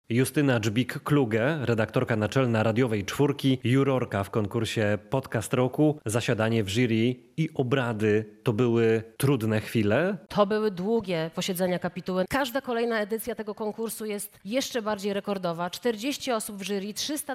Justyna Dżbik-Kluge, redaktorka naczelna radiowej Czwórki, jurorka w konkursie Podcast Roku, zasiadanie w jury i obrady. To były trudne chwile? To były długie posiedzenia kapituły. Każda kolejna edycja tego konkursu jest jeszcze bardziej rekordowa. 40 osób w jury,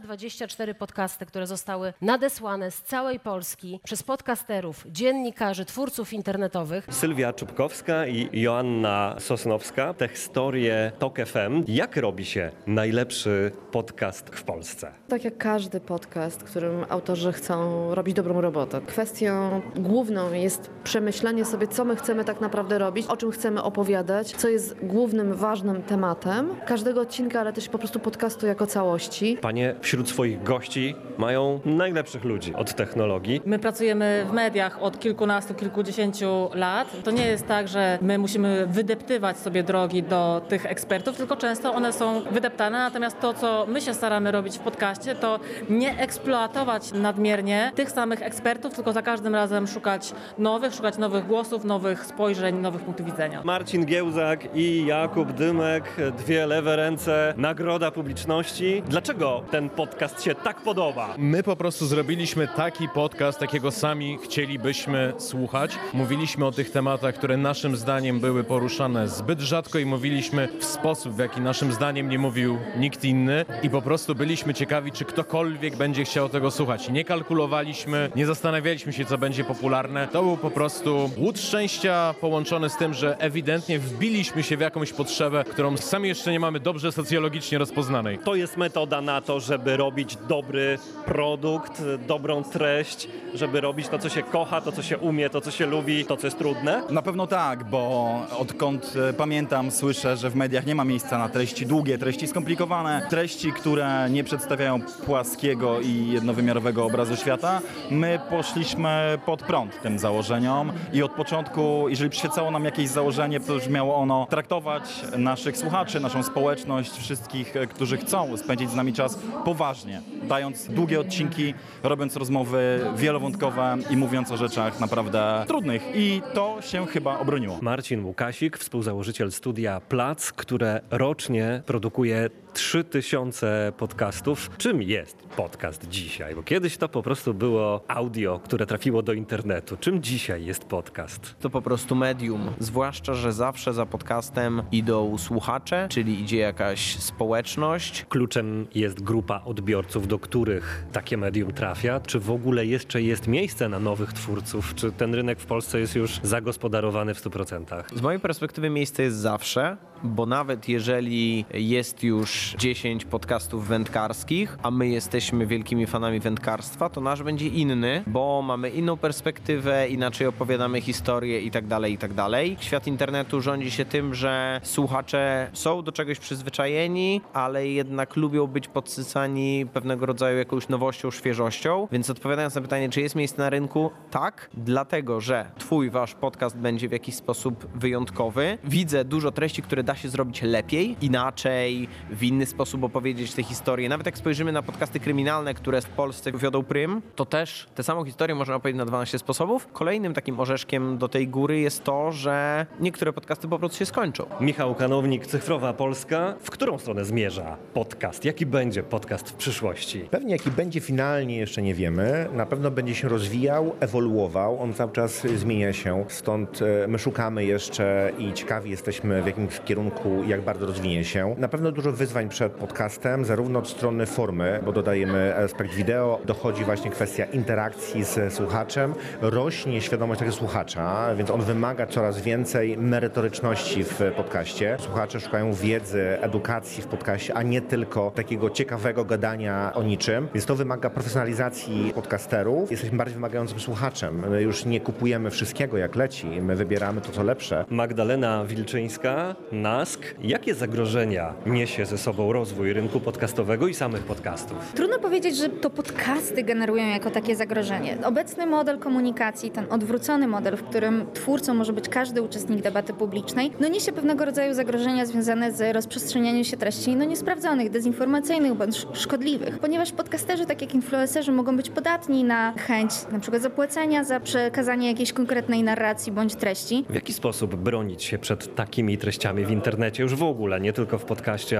324 podcasty, które zostały nadesłane z całej Polski przez podcasterów, dziennikarzy, twórców internetowych. Sylwia Czubkowska i Joanna Sosnowska. Te historie TOK FM. Jak robi się najlepszy podcast w Polsce? Tak jak każdy podcast, w którym autorzy chcą robić dobrą robotę. Kwestią główną jest przemyślenie sobie, co my chcemy tak naprawdę robić, o czym chcemy opowiadać, co jest głównym, ważnym tematem każdego odcinka, ale też po prostu podcastu jako całości. Panie wśród swoich gości mają najlepszych ludzi od technologii. My pracujemy w mediach od kilkunastu, kilkudziesięciu lat. To nie jest tak, że my musimy wydeptywać sobie drogi do tych ekspertów, tylko często one są wydeptane, natomiast to, co my się staramy robić w podcaście, to nie eksploatować nadmiernie tych samych ekspertów, tylko za każdym razem szukać nowych głosów, nowych spojrzeń, nowych punktów widzenia. Marcin Giełzak i Jakub Dymek, dwie lewe ręce, nagroda publiczności. Dlaczego ten podcast się tak podoba? My po prostu zrobiliśmy taki podcast, jakiego sami chcielibyśmy słuchać. Mówiliśmy o tych tematach, które naszym zdaniem były poruszane zbyt rzadko i mówiliśmy w sposób, w jaki naszym zdaniem nie mówił nikt inny i po prostu byliśmy ciekawi, czy ktokolwiek będzie chciał tego słuchać. Nie kalkulowaliśmy, nie zastanawialiśmy się, co będzie popularne. To był po prostu łód szczęścia połączony z tym, że ewidentnie wbiliśmy się w jakąś potrzebę, którą sami jeszcze nie mamy dobrze socjologicznie rozpoznanej. To jest metoda na to, żeby robić dobry produkt, dobrą treść, żeby robić to, co się kocha, to, co się umie, to, co się lubi, to, co jest trudne? Na pewno tak, bo odkąd pamiętam, słyszę, że w mediach nie ma miejsca na treści długie, treści skomplikowane, treści, które nie przedstawiają płaskiego i jednowymiarowego obrazu świata. My poszliśmy pod prąd tym założeniom i od początku, jeżeli przyświecało nam jakieś założenie, to już miało ono traktować naszych słuchaczy, naszą społeczność, wszystkich, którzy chcą spędzić z nami czas poważnie, dając długie odcinki, robiąc rozmowy wielowątkowe i mówiąc o rzeczach naprawdę trudnych. I to się chyba obroniło. Marcin Łukasik, współzałożyciel studia Plac, które rocznie produkuje 3000 podcastów. Czym jest podcast dzisiaj? Bo kiedyś to po prostu było audio, które trafiło do internetu. Czym dzisiaj jest podcast? To po prostu medium. Zwłaszcza, że zawsze za podcastem idą słuchacze, czyli idzie jakaś społeczność. Kluczem jest grupa odbiorców, do których takie medium trafia. Czy w ogóle jeszcze jest miejsce na nowych twórców? Czy ten rynek w Polsce jest już zagospodarowany w 100%? Z mojej perspektywy miejsce jest zawsze, bo nawet jeżeli jest już 10 podcastów wędkarskich, a my jesteśmy wielkimi fanami wędkarstwa, to nasz będzie inny, bo mamy inną perspektywę, inaczej opowiadamy historię i tak dalej, i tak dalej. Świat internetu rządzi się tym, że słuchacze są do czegoś przyzwyczajeni, ale jednak lubią być podsycani pewnego rodzaju jakąś nowością, świeżością. Więc odpowiadając na pytanie, czy jest miejsce na rynku? Tak, dlatego, że wasz podcast będzie w jakiś sposób wyjątkowy. Widzę dużo treści, które da się zrobić lepiej, inaczej, w inny sposób opowiedzieć te historie. Nawet jak spojrzymy na podcasty kryminalne, które w Polsce wiodą prym, to też tę samą historię można opowiedzieć na 12 sposobów. Kolejnym takim orzeszkiem do tej góry jest to, że niektóre podcasty po prostu się skończą. Michał Kanownik, Cyfrowa Polska. W którą stronę zmierza podcast? Jaki będzie podcast w przyszłości? Pewnie jaki będzie finalnie jeszcze nie wiemy. Na pewno będzie się rozwijał, ewoluował. On cały czas zmienia się. Stąd my szukamy jeszcze i ciekawi jesteśmy, w jakim kierunku, jak bardzo rozwinie się. Na pewno dużo wyzwań przed podcastem, zarówno od strony formy, bo dodajemy aspekt wideo, dochodzi właśnie kwestia interakcji z słuchaczem, rośnie świadomość tego słuchacza, więc on wymaga coraz więcej merytoryczności w podcaście. Słuchacze szukają wiedzy, edukacji w podcaście, a nie tylko takiego ciekawego gadania o niczym, więc to wymaga profesjonalizacji podcasterów. Jesteśmy bardziej wymagającym słuchaczem. My już nie kupujemy wszystkiego jak leci, my wybieramy to, co lepsze. Magdalena Wilczyńska, NASK. Jakie zagrożenia niesie ze sobą rozwój rynku podcastowego i samych podcastów? Trudno powiedzieć, że to podcasty generują jako takie zagrożenie. Obecny model komunikacji, ten odwrócony model, w którym twórcą może być każdy uczestnik debaty publicznej, niesie pewnego rodzaju zagrożenia związane z rozprzestrzenianiem się treści niesprawdzonych, dezinformacyjnych bądź szkodliwych, ponieważ podcasterzy, tak jak influencerzy, mogą być podatni na chęć na przykład zapłacenia za przekazanie jakiejś konkretnej narracji bądź treści. W jaki sposób bronić się przed takimi treściami w internecie już w ogóle, nie tylko w podcaście, ale o czym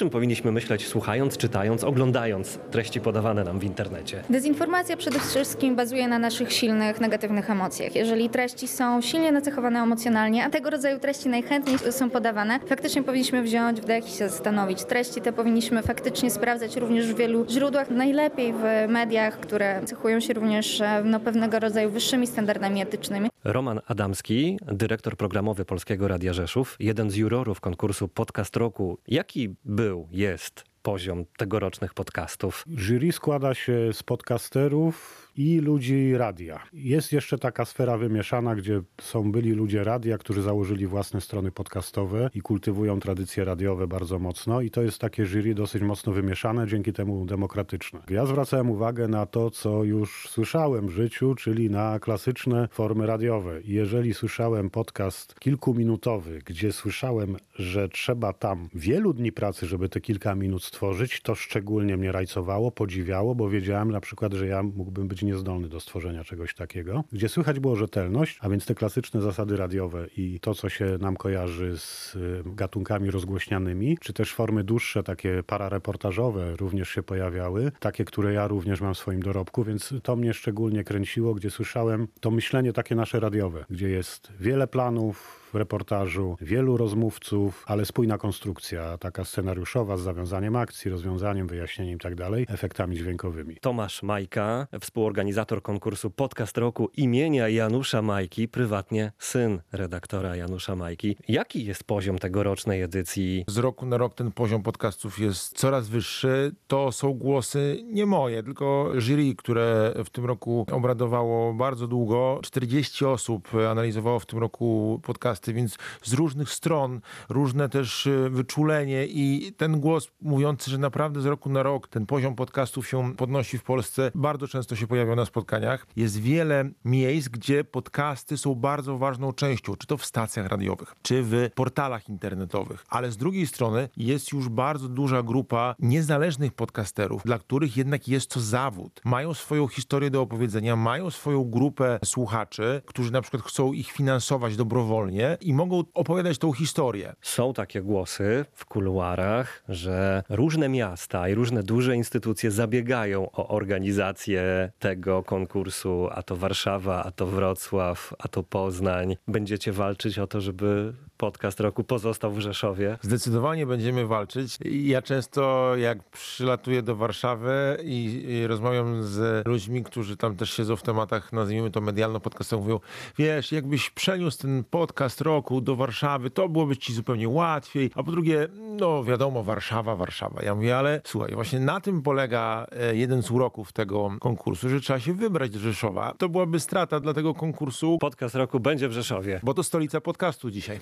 czym powinniśmy myśleć słuchając, czytając, oglądając treści podawane nam w internecie? Dezinformacja przede wszystkim bazuje na naszych silnych, negatywnych emocjach. Jeżeli treści są silnie nacechowane emocjonalnie, a tego rodzaju treści najchętniej są podawane, faktycznie powinniśmy wziąć wdech i się zastanowić. Treści te powinniśmy faktycznie sprawdzać również w wielu źródłach, najlepiej w mediach, które cechują się również pewnego rodzaju wyższymi standardami etycznymi. Roman Adamski, dyrektor programowy Polskiego Radia Rzeszów, jeden z jurorów konkursu Podcast Roku. Jaki jest poziom tegorocznych podcastów? Jury składa się z podcasterów i ludzi radia. Jest jeszcze taka sfera wymieszana, gdzie są byli ludzie radia, którzy założyli własne strony podcastowe i kultywują tradycje radiowe bardzo mocno i to jest takie jury dosyć mocno wymieszane, dzięki temu demokratyczne. Ja zwracałem uwagę na to, co już słyszałem w życiu, czyli na klasyczne formy radiowe. I jeżeli słyszałem podcast kilkuminutowy, gdzie słyszałem, że trzeba tam wielu dni pracy, żeby te kilka minut stworzyć, to szczególnie mnie rajcowało, podziwiało, bo wiedziałem na przykład, że ja mógłbym być niezdolny do stworzenia czegoś takiego, gdzie słychać było rzetelność, a więc te klasyczne zasady radiowe i to, co się nam kojarzy z gatunkami rozgłośnianymi, czy też formy dłuższe, takie parareportażowe również się pojawiały, takie, które ja również mam w swoim dorobku, więc to mnie szczególnie kręciło, gdzie słyszałem to myślenie takie nasze radiowe, gdzie jest wiele planów w reportażu, wielu rozmówców, ale spójna konstrukcja, taka scenariuszowa z zawiązaniem akcji, rozwiązaniem, wyjaśnieniem i tak dalej, efektami dźwiękowymi. Tomasz Majka, współorganizator konkursu Podcast Roku imienia Janusza Majki, prywatnie syn redaktora Janusza Majki. Jaki jest poziom tegorocznej edycji? Z roku na rok ten poziom podcastów jest coraz wyższy. To są głosy nie moje, tylko jury, które w tym roku obradowało bardzo długo. 40 osób analizowało w tym roku podcasty, więc z różnych stron, różne też wyczulenie i ten głos mówiący, że naprawdę z roku na rok ten poziom podcastów się podnosi w Polsce, bardzo często się pojawiał na spotkaniach. Jest wiele miejsc, gdzie podcasty są bardzo ważną częścią, czy to w stacjach radiowych, czy w portalach internetowych. Ale z drugiej strony jest już bardzo duża grupa niezależnych podcasterów, dla których jednak jest to zawód. Mają swoją historię do opowiedzenia, mają swoją grupę słuchaczy, którzy na przykład chcą ich finansować dobrowolnie i mogą opowiadać tą historię. Są takie głosy w kuluarach, że różne miasta i różne duże instytucje zabiegają o organizację tego konkursu, a to Warszawa, a to Wrocław, a to Poznań. Będziecie walczyć o to, żeby Podcast Roku pozostał w Rzeszowie? Zdecydowanie będziemy walczyć. Ja często jak przylatuję do Warszawy i rozmawiam z ludźmi, którzy tam też siedzą w tematach, nazwijmy to medialno-podcastowych, mówią, wiesz, jakbyś przeniósł ten Podcast Roku do Warszawy, to byłoby ci zupełnie łatwiej. A po drugie, no wiadomo, Warszawa. Ja mówię, ale słuchaj, właśnie na tym polega jeden z uroków tego konkursu, że trzeba się wybrać do Rzeszowa. To byłaby strata dla tego konkursu. Podcast Roku będzie w Rzeszowie. Bo to stolica podcastu dzisiaj.